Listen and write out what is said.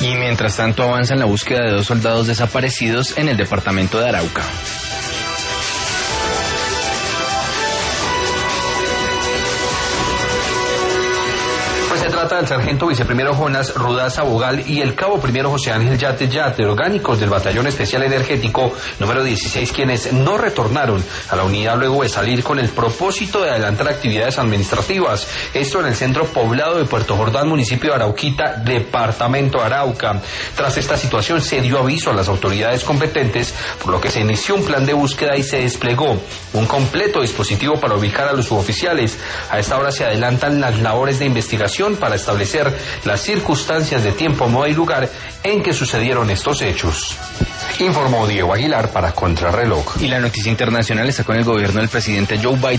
Y mientras tanto avanza en la búsqueda de 2 soldados desaparecidos en el departamento de Arauca. Se trata del sargento viceprimero Jonas Rudaza Bogal y el cabo primero José Ángel Yate, orgánicos del Batallón Especial Energético número 16, quienes no retornaron a la unidad luego de salir con el propósito de adelantar actividades administrativas. Esto en el centro poblado de Puerto Jordán, municipio de Arauquita, departamento de Arauca. Tras esta situación se dio aviso a las autoridades competentes, por lo que se inició un plan de búsqueda y se desplegó un completo dispositivo para ubicar a los suboficiales. A esta hora se adelantan las labores de investigación para establecer las circunstancias de tiempo, modo y lugar en que sucedieron estos hechos. Informó Diego Aguilar para Contrarreloj. Y la noticia internacional está con el gobierno del presidente Joe Biden.